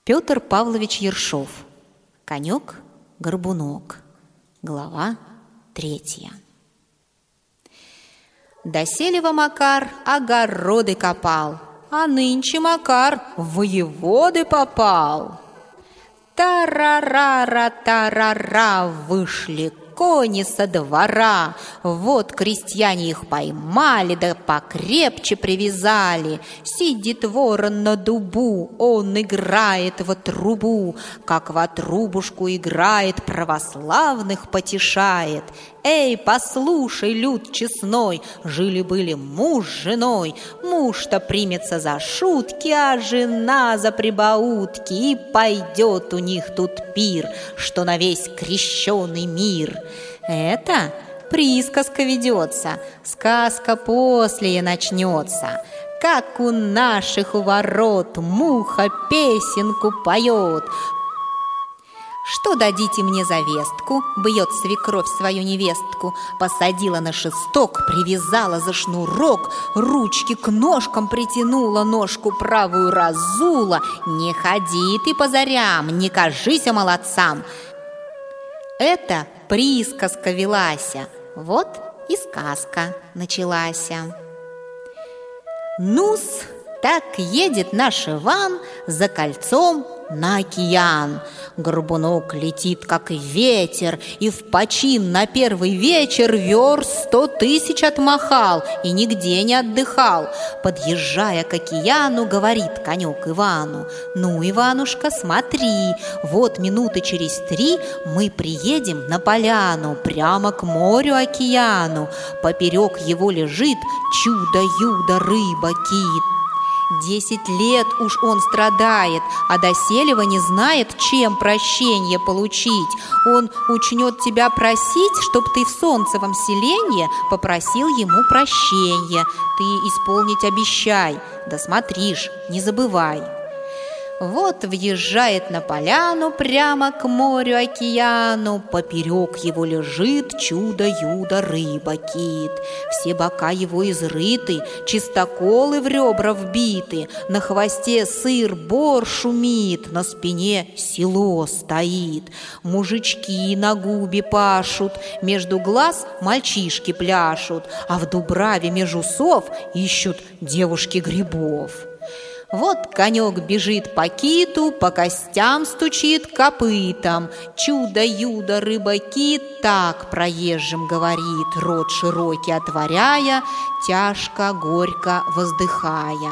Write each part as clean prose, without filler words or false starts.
Петр Павлович Ершов. Конек-горбунок. Глава 3. Доселева Макар огороды копал, а нынче Макар в воеводы попал. Тарарара-тарара вышли кони со двора. Вот крестьяне их поймали, да покрепче привязали. Сидит ворон на дубу, он играет во трубу, как во трубушку играет, православных потешает. Эй, послушай, люд честной, жили-были муж с женой. Муж-то примется за шутки, а жена за прибаутки. И пойдет у них тут пир, что на весь крещеный мир. Это присказка ведется, сказка после начнется. Как у наших у ворот муха песенку поет. «Что дадите мне за вестку?» — бьет свекровь свою невестку. Посадила на шесток, привязала за шнурок, ручки к ножкам притянула, ножку правую разула. «Не ходи ты по зарям, не кажися молодцам!» Это присказка велася, вот и сказка началася. Ну-с, так едет наш Иван за кольцом на океан. Горбунок летит, как ветер, и в почин на первый вечер верст 100 000 отмахал и нигде не отдыхал. Подъезжая к океану, говорит конек Ивану: «Ну, Иванушка, смотри, вот минуты через 3 мы приедем на поляну, прямо к морю-океану. Поперек его лежит чудо-юдо рыба-кит. 10 лет уж он страдает, а доселева не знает, чем прощение получить. Он учнет тебя просить, чтоб ты в солнцевом селенье попросил ему прощения. Ты исполнить обещай, да смотришь, не забывай». Вот въезжает на поляну прямо к морю-океану. Поперек его лежит чудо-юдо рыба-кит. Все бока его изрыты, чистоколы в ребра вбиты. На хвосте сыр-бор шумит, на спине село стоит. Мужички на губе пашут, между глаз мальчишки пляшут, а в дубраве меж усов ищут девушки грибов. Вот конек бежит по киту, по костям стучит копытом. Чудо-юдо рыба-кит так проезжим говорит, рот широкий отворяя, тяжко, горько воздыхая: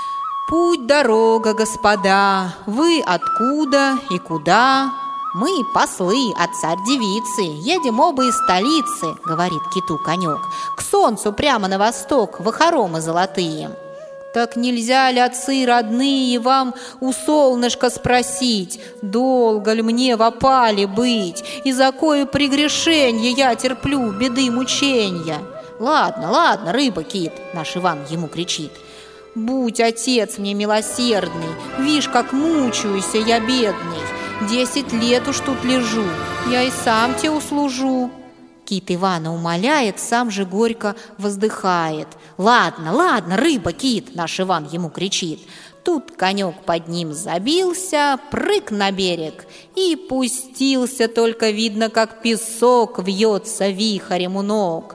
«Путь-дорога, господа, вы откуда и куда?» «Мы послы от царь-девицы, едем оба из столицы», — говорит киту конек, «к солнцу прямо на восток, в хоромы золотые». «Так нельзя ли, отцы родные, вам у солнышка спросить, долго ли мне в опале быть, и за кое прегрешенье я терплю беды мученья?» «Ладно, ладно, рыба-кит», — наш Иван ему кричит, «будь, отец, мне милосердный, вишь, как мучаюсь я, бедный, 10 лет уж тут лежу, я и сам тебе услужу». Кит Ивана умоляет, сам же горько воздыхает. «Ладно, ладно, рыба-кит», — наш Иван ему кричит. Тут конек под ним забился, прыг на берег и пустился, только видно, как песок вьется вихрем у ног.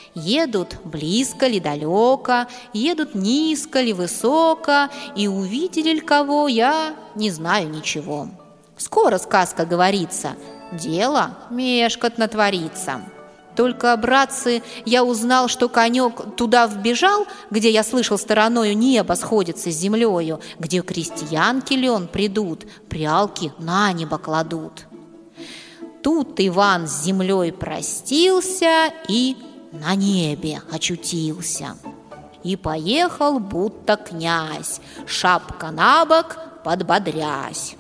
Едут близко ли далеко, едут низко ли высоко, и увидели ли кого, я не знаю ничего. Скоро сказка говорится, дело мешкотно творится. Только, братцы, я узнал, что конек туда вбежал, где, я слышал, стороною небо сходится с землею, где крестьянки лен придут, прялки на небо кладут. Тут Иван с землей простился и на небе очутился. И поехал, будто князь, шапка на бок, подбодрясь.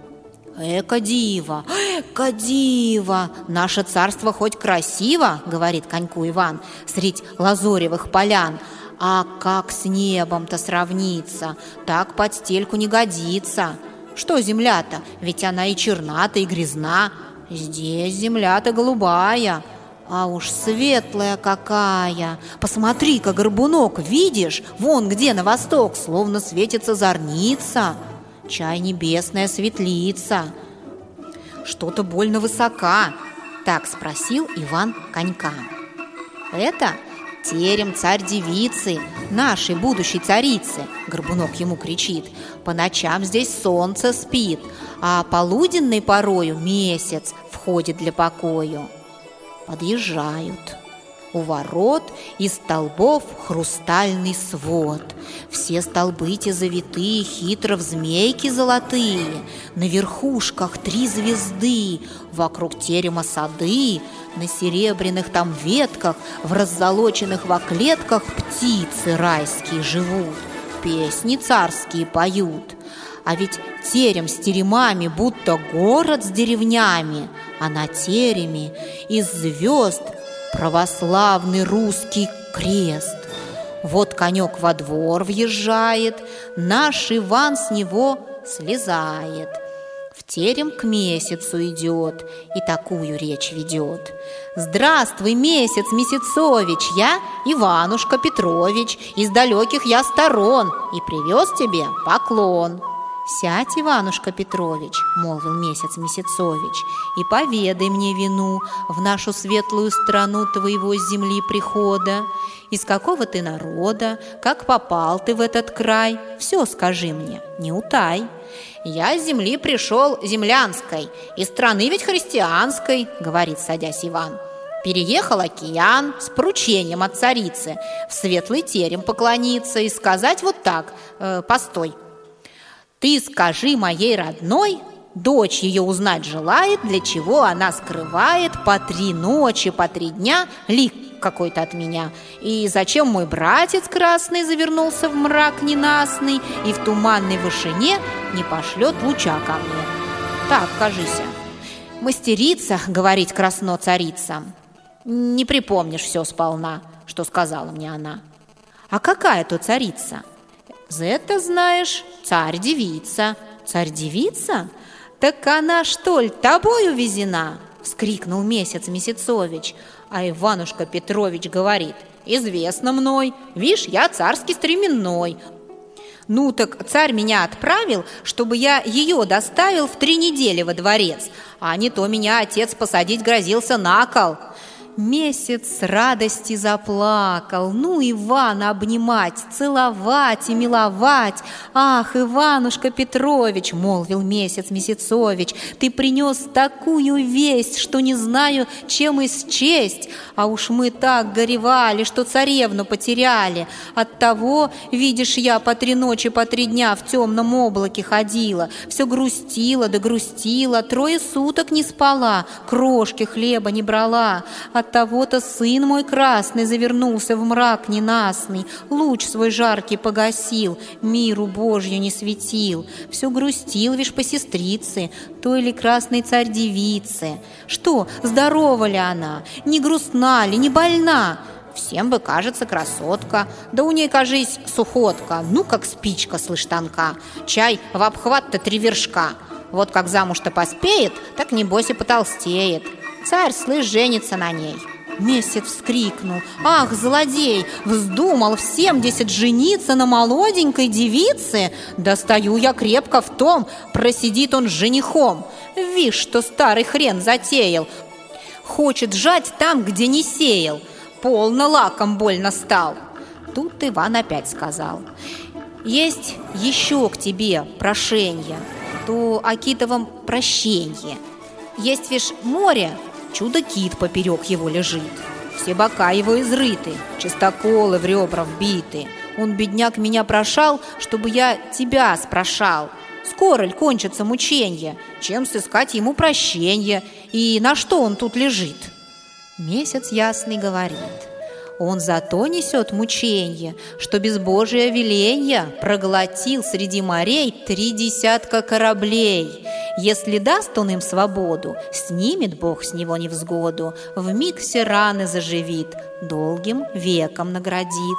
«Эка дива, эка дива! Наше царство хоть красиво, — говорит коньку Иван, — средь лазоревых полян, а как с небом-то сравнится, так под стельку не годится. Что земля-то? Ведь она и черна-то, и грязна. Здесь земля-то голубая, а уж светлая какая! Посмотри-ка, горбунок, видишь, вон где на восток, словно светится зорница. чай небесная светлица. Что-то больно высока, так спросил Иван конька. Это терем царь-девицы, нашей будущей царицы, Горбунок ему кричит. По ночам здесь солнце спит, а полуденной порою месяц входит для покою. Подъезжают. У ворот из столбов хрустальный свод. Все столбы те завитые, хитро в змейки золотые. На верхушках 3 звезды, вокруг терема сады. На серебряных там ветках, в раззолоченных во клетках птицы райские живут, песни царские поют. А ведь терем с теремами, будто город с деревнями, а на тереме из звезд православный русский крест. Вот конек во двор въезжает, наш Иван с него слезает. В терем к месяцу идет и такую речь ведет: «Здравствуй, месяц Месяцович, я Иванушка Петрович, из далеких я сторон, и привез тебе поклон». «Сядь, Иванушка Петрович, — молвил месяц Месяцович, — и поведай мне вину в нашу светлую страну твоего с земли прихода. Из какого ты народа, как попал ты в этот край, все скажи мне, не утай». «Я с земли пришел землянской, из страны ведь христианской, — говорит, садясь Иван. Переехал океан с поручением от царицы в светлый терем поклониться и сказать вот так: постой. Ты скажи моей родной, дочь ее узнать желает, для чего она скрывает по 3 ночи, по 3 дня лик какой-то от меня. И зачем мой братец красный завернулся в мрак ненастный и в туманной вышине не пошлет луча ко мне? Так, кажися». «Мастерица, — говорит красно царица, — не припомнишь все сполна, что сказала мне она». «А какая то царица?» «Это, знаешь, царь-девица». «Царь-девица? Так она, что ли, тобой увезена?» — вскрикнул месяц Месяцович. А Иванушка Петрович говорит: «Известно мной, вишь, я царский стременной». «Ну так царь меня отправил, чтобы я ее доставил в 3 недели во дворец, а не то меня отец посадить грозился на кол». Месяц с радости заплакал. Ну, Ивана обнимать, целовать и миловать. «Ах, Иванушка Петрович, — молвил месяц Месяцович, — ты принес такую весть, что не знаю, чем исчесть. А уж мы так горевали, что царевну потеряли. Оттого, видишь, я по 3 ночи, по 3 дня в темном облаке ходила, все грустила да грустила, 3 суток не спала, крошки хлеба не брала. Оттого-то сын мой красный завернулся в мрак ненастный, луч свой жаркий погасил, миру Божью не светил. Все грустил, вишь, по сестрице, той ли красной царь-девице. Что, здорова ли она, не грустна ли, не больна?» «Всем бы кажется красотка, да у ней, кажись, сухотка, ну, как спичка слышь тонка, чай в обхват-то 3 вершка. Вот как замуж-то поспеет, так небось и потолстеет. Царь, слышь, женится на ней». Месяц вскрикнул: «Ах, злодей, вздумал в 70 жениться на молоденькой девице? Да стою я крепко в том, просидит он с женихом. Вишь, что старый хрен затеял, хочет жать там, где не сеял. Полно лаком больно стал». Тут Иван опять сказал: «Есть еще к тебе прошенье, то о китовом прощенье. Есть, вишь, море, чудо-кит поперек его лежит, все бока его изрыты, чистоколы в ребра вбиты. Он, бедняк, меня прошал, чтобы я тебя спрашал, скоро ль кончится мученье, чем сыскать ему прощенье, и на что он тут лежит?» Месяц ясный говорит: «Он зато несет мученье, что без Божия веленья проглотил среди морей 3 десятка кораблей. Если даст он им свободу, снимет Бог с него невзгоду, вмиг все раны заживит, долгим веком наградит».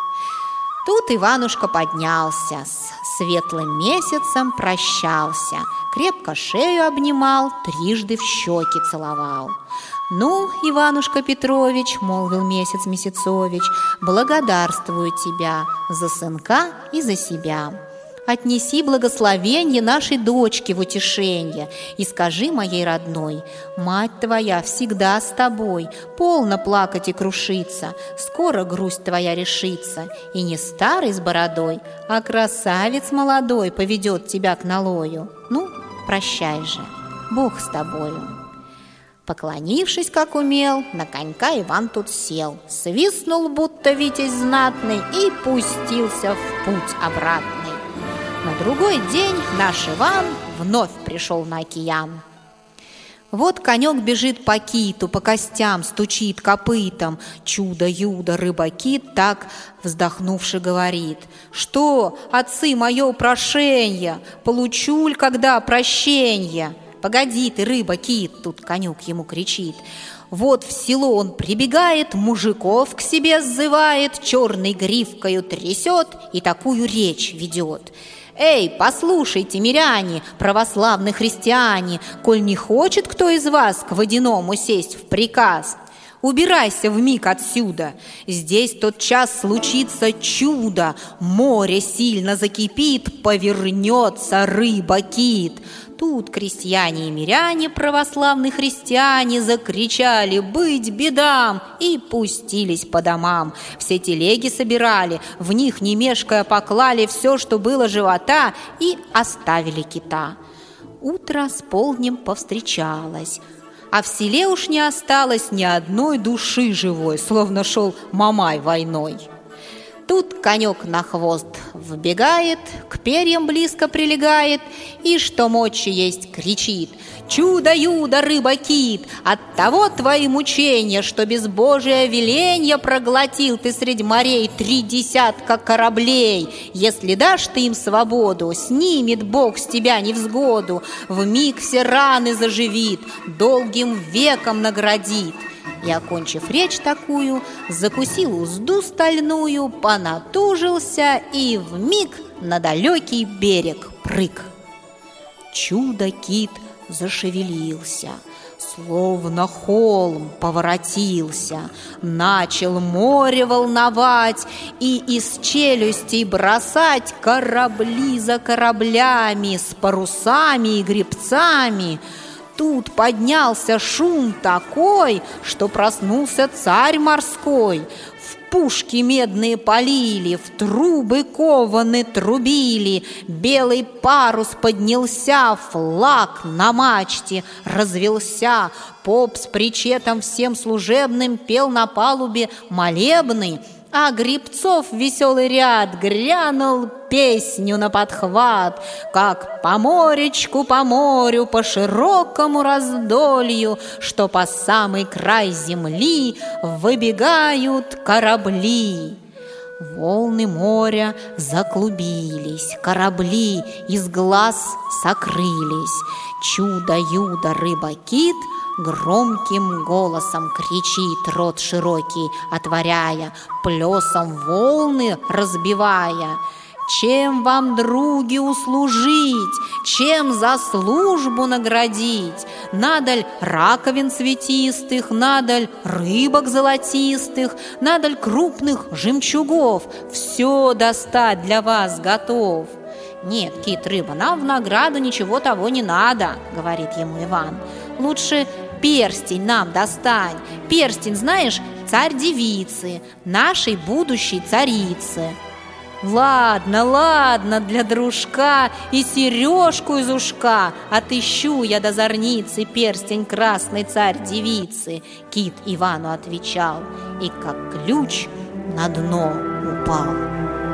Тут Иванушка поднялся, с светлым месяцем прощался, крепко шею обнимал, 3 в щеки целовал. «Ну, Иванушка Петрович, — молвил месяц Месяцович, — благодарствую тебя за сынка и за себя. Отнеси благословенье нашей дочке в утешенье и скажи моей родной: мать твоя всегда с тобой, полно плакать и крушиться, скоро грусть твоя решится, и не старый с бородой, а красавец молодой поведет тебя к налою. Ну, прощай же, Бог с тобою». Поклонившись, как умел, на конька Иван тут сел, свистнул, будто витязь знатный, и пустился в путь обратный. На другой день наш Иван вновь пришел на океан. Вот конек бежит по киту, по костям стучит копытом. Чудо-юдо рыба-кит так, вздохнувши, говорит: «Что, отцы, мое прошенье, получу-ль когда прощенье?» «Погоди ты, рыба-кит!» — тут конюк ему кричит. Вот в село он прибегает, мужиков к себе сзывает, черной гривкою трясет и такую речь ведет: «Эй, послушайте, миряне, православные христиане, коль не хочет кто из вас к водяному сесть в приказ, убирайся вмиг отсюда. Здесь тот час случится чудо, море сильно закипит, повернется рыба-кит». Тут крестьяне и миряне, православные христиане, закричали: «Быть бедам!» и пустились по домам. Все телеги собирали, в них, не мешкая, поклали все, что было живота, и оставили кита. Утро с полднем повстречалось, а в селе уж не осталось ни одной души живой, словно шел Мамай войной. Тут конек на хвост вбегает, к перьям близко прилегает и, что мочи есть, кричит: «Чудо-юдо, рыба-кит! Оттого твои мучения, что без Божия веленья проглотил ты средь морей 30 кораблей. Если дашь ты им свободу, снимет Бог с тебя невзгоду, вмиг все раны заживит, долгим веком наградит». И, окончив речь такую, закусил узду стальную, понатужился и вмиг на далекий берег прыг. Чудо-кит зашевелился, словно холм поворотился, начал море волновать и из челюстей бросать корабли за кораблями с парусами и гребцами. Тут поднялся шум такой, что проснулся царь морской. В пушки медные полили, в трубы кованы трубили, белый парус поднялся, флаг на мачте развелся. Поп с причетом всем служебным пел на палубе молебный, а гребцов веселый ряд грянул песню на подхват, как по моречку, по морю, по широкому раздолью, что по самый край земли выбегают корабли. Волны моря заклубились, корабли из глаз сокрылись. Чудо-юдо рыба-кит громким голосом кричит, рот широкий отворяя, плесом волны разбивая: «Чем вам, други, услужить? Чем за службу наградить? Надаль раковин цветистых, надаль рыбок золотистых, надаль крупных жемчугов. Все достать для вас готов». «Нет, кит-рыба, нам в награду ничего того не надо», — говорит ему Иван. «Лучше перстень нам достань. Перстень, знаешь, царь-девицы, нашей будущей царицы». «Ладно, ладно, для дружка и сережку из ушка отыщу я до зорницы перстень красной царь-девицы», — кит Ивану отвечал, и как ключ на дно упал.